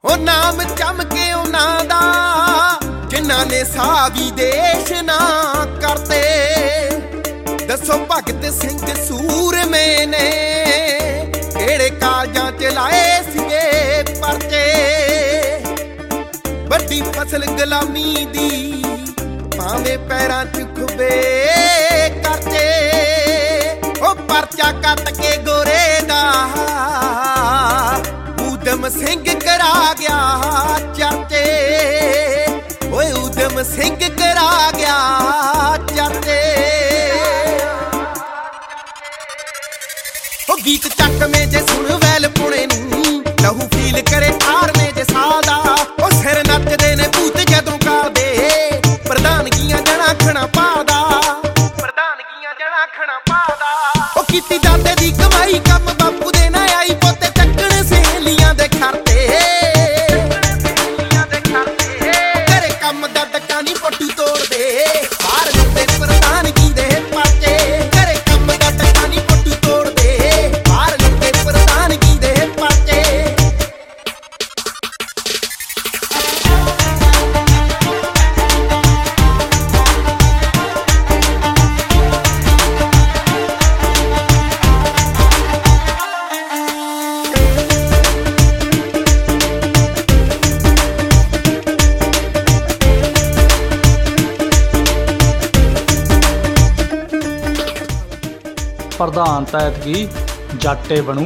ਉਹ ਨਾਮ ਚਮਕੇ ਉਹਨਾਂ ਦਾ ਜਿਨ੍ਹਾਂ ਨੇ ਸਾਵੀ ਦੇਸ਼ ਨਾ ਕਰਤੇ। ਦੱਸੋ ਭਗਤ ਸਿੰਘ ਸੂਰਮੇ ਨੇ ਕਿਹੜੇ ਕਾਲਜਾਂ ਚ ਲਾਏ ਸੀਗੇ ਪਰਚੇ। ਵੱਡੀ ਫਸਲ ਗੁਲਾਮੀ ਦੀ ਭਾਵੇਂ ਪੈਰਾਂ ਚ ਖੁੱਬੇ ਕਰਤੇ। ਉਹ ਪਰਚਾ ਕੱਟ ਕੇ ਗੋਰੇ ਦਾ ਊਧਮ ਸਿੰਘ ਕਰਾ ਗਿਆ ਚਾਤੇ। ਓਏ ਊਧਮ ਸਿੰਘ ਕਰਾ ਗਿਆ ਚਾਤੇ। ਉਹ ਗੀਤ ਚੱਕਵੇਂ ਜੇ ਸੁਣ ਵੈਲ ਪੁਣੇ ਨੂੰ ਲਹੂ ਫੀਲ ਕਰੇ ਠਾਰਵੇਂ ਜੇ ਸਾਦਾ। ਉਹ ਸਿਰ ਨੱਚਦੇ ਨੇ ਭੂਤ ਜਦੋਂ ਕਰਦੇ ਪ੍ਰਧਾਨਗੀਆਂ ਜਣਾ ਖਣਾ ਪਾਦਾ। ਪ੍ਰਧਾਨਗੀਆਂ ਜਣਾ ਖਣਾ ਪਾਦਾ। ਉਹ ਕੀਤੀ ਦਾਦੇ ਦੀ ਕਮਾਈ ਕੰਮ ਬਾਪੂ ਦੇ ਨਾ ਆਈ ਪੋਤੇ ਚੱਕਣ ਸਹੇਲੀਆਂ ਦੇ ਖਰਤੇ। ਘਰੇ ਕੰਮ ਦਾ ਡੱਕਾ ਨੀ ਪੱਟੂ ਤੋੜਦੇ ਬਾਹਰ ਜਾਂਦੇ ਪ੍ਰਧਾਨਗੀ ਦੇ ਪਾਚੇ। ਘਰੇ ਕੰਮ ਦਾ ਡੱਕਾ ਨੀ ਪੱਟੂ ਤੋੜਦੇ ਬਾਹਰ ਜਾਂਦੇ ਪ੍ਰਧਾਨਗੀ ਦੇ ਪਾਚੇ। ਪ੍ਰਧਾਨ ਤਾਂ ਐਤਕੀ ਜੱਟੇ ਬਣੂ।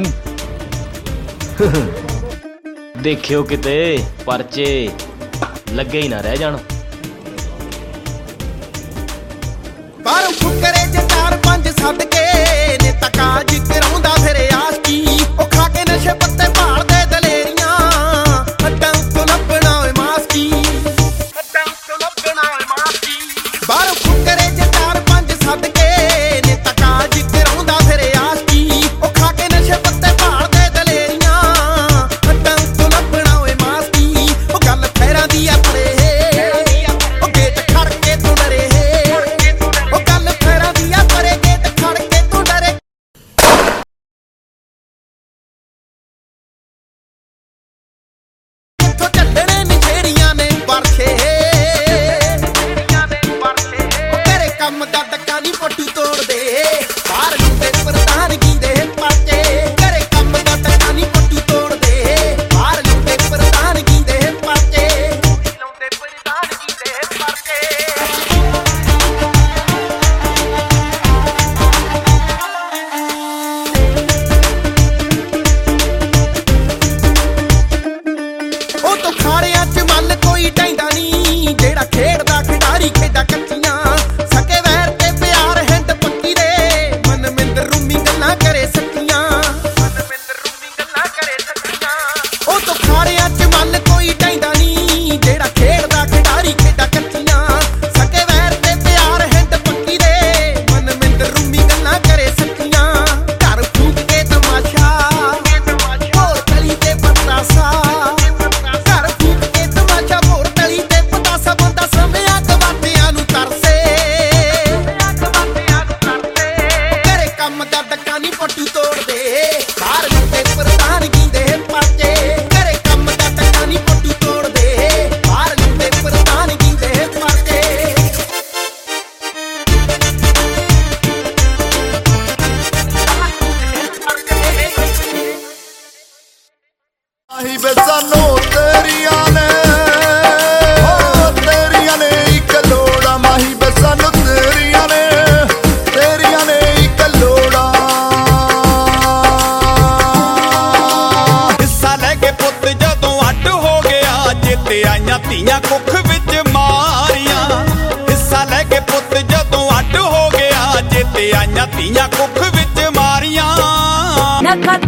ਦੇਖਿਓ ਕਿਤੇ ਪਰਚੇ ਲੱਗੇ ਹੀ ਨਾ ਰਹਿ ਜਾਣ। ਬਾਹਰੋਂ ਫੁਕਰੇ ਚ 4-5 ਸੱਦ ਕੇ ਨੇਤਾ ਕਾਜ ਕਰਾਉਂਦਾ ਫਿਰ ਆਸ਼ਕੀ। ਉਹ ਖਾ ਕੇ ਨਸ਼ੇ ਪੱਤੇ ਭਾਲਦੇ ਦਲੇਰੀਆਂ ਹੱਡਾਂ ਤੋਂ ਲੱਭਣਾ ਓਏ ਮਾਸਕੀ। ਹੱਡਾਂ ਤੋਂ ਲੱਭਣਾ ਓਏ ਮਾਸਕੀ। ਬਾਹਰੋਂ ਫੁਕਰੇ ਚ 4-5 ਸੱਦ ਕੇ ਨੇਤਾ ਕਾਜ ਕਰਾਉਂਦਾ ਫਿਰ ਆਸ਼ਕੀ। ਉਹ ਖਾ ਕੇ ਨਸ਼ੇ ਪੱਤੇ ਭਾਲਦੇ ਦਲੇਰੀਆਂ ਹੱਡਾਂ ਤੋਂ ਲੱਭਣਾ ਓਏ ਮਾਸਕੀ। ਉਹ ਗੱਲ ਫੇਰਾਂ ਦੀ ਆ ਪਰੇ ਉਹ ਗੇਟ ਖੜ ਕੇ ਤੂੰ ਡਰੇ। ਉਹ ਗੱਲ ਫੇਰਾਂ ਦੀ ਆ ਪਰੇ ਗੇਟ ਖੜ ਕੇ ਤੂੰ ਡਰੇ। ਇੱਥੋਂ ਚੱਲਣੇ ਨਿਸ਼ੇੜੀਆਂ ਨੇ ਵਰਖੇ। ਉਹ ਤੇਰੇ ਕੰਮ ਦਾ ਡੱਕਾ ਨੀ ਪੱਟੂ ਤੋੜਦੇ ਬਾਹਰ ਜਾਂਦੇ ਪ੍ਰਧਾਨਗੀ ਦੇ ਪਾਚੇ। ਘਰੇ ਕੰਮ ਦਾ ਡੱਕਾ ਨੀ ਪੱਟੂ ਤੋੜਦੇ ਬਾਹਰ ਜਾਂਦੇ ਪ੍ਰਧਾਨਗੀ ਦੇ ਪਾਚੇ। ਲਾਉਂਦੇ ਪ੍ਰਧਾਨਗੀ ਦੇ ਪਾਚੇ। ਉਹ ਤੋਂ ਖਾੜਿਆਂ ਚ ਮੱਲ ਕੋਈ ਢੈਂਦਾ ਨੀ ਜਿਹੜਾ ਖੇਡਦਾ ਖਿਡਾਰੀ ਖੇਡਾਂ ਕੱਚੀਆਂ। ਸਕੇ ਵੈਰ ਤੇ ਪਿਆਰ ਹਿੰਦ ਪੱਕੀ ਦੇ ਮਨਮਿੰਦਰ ਰੂਮੀ ਗੱਲਾਂ ਕਰੇ ਸੱਚੀਆਂ। ਮਨਮਿੰਦਰ ਰੂਮੀ ਗੱਲਾਂ ਕਰੇ ਸੱਚੀਆਂ। ਉਹ ਤੋਂ ਖਾੜਿਆਂ ਚ ਮੱਲ ਕੋਈ ਢੈਂਦਾ ਨੀ ਜਿਹੜਾ ਖੇਡਦਾ ਖਿਡਾਰੀ ਖੇਡਾਂ ਕੱਚੀਆਂ। ਸਕੇ ਵੈਰ ਤੇ ਪਿਆਰ ਹਿੰਦ ਪੱਕੀ ਦੇ ਮਨਮਿੰਦਰ ਰੂਮੀ ਗੱਲਾਂ ਕਰੇ ਸੱਚੀਆਂ। ਘਰ ਫੂਕ ਕੇ ਤਮਾਸ਼ਾ ਹੋਰ ਤਲੀ ਤੇ ਪਤਾਸਾ। ਘਰ ਫੂਕ ਕੇ ਤਮਾਸ਼ਾ ਹੋਰ ਤਲੀ ਤੇ ਪਤਾਸਾ। ਬੰਦਾ ਸਮਿਆਂ ਗਵਾਟਿਆਂ ਨੂੰ ਤਰਸੇ। ਘਰੇ ਕੰਮ ਦਾ ਡੱਕਾ ਨੀ ਪੱਟੂ ਤੋੜਦੇ ਬਾਹਰ ਜਾਂਦੇ ਪ੍ਰਧਾਨਗੀ ਦੇ ਪਾਚੇ। ਘਰੇ ਕੰਮ ਦਾ ਡੱਕਾ ਨੀ ਪੱਟੂ ਤੋੜਦੇ ਬਾਹਰ ਜਾਂਦੇ ਪ੍ਰਧਾਨਗੀ ਦੇ ਪਾਚੇ। ਆਹੀ ਵੇ ਸਾਨੂੰ ਤੇਰੀਆਂ ਨੇ ਇੱਕ ਲੋੜਾ। ਮਾਹੀ ਵੇ ਸਾਨੂੰ ਤੇਰੀਆਂ ਨੇ ਇੱਕ ਲੋੜਾ। ਹਿੱਸਾ ਲੈ ਕੇ ਪੁੱਤ ਜਦੋਂ ਅੱਡ ਹੋ ਗਿਆ ਜਿੱਤੇ ਆਈਆਂ ਧੀਆਂ ਕੁੱਖ ਵਿੱਚ ਮਾਰੀਆਂ। ਹਿੱਸਾ ਲੈ ਕੇ ਪੁੱਤ ਜਦੋਂ ਅੱਡ ਹੋ ਗਿਆ ਜਿੱਤੇ ਆਈਆਂ ਧੀਆਂ ਕੁੱਖ ਵਿੱਚ ਮਾਰੀਆਂ।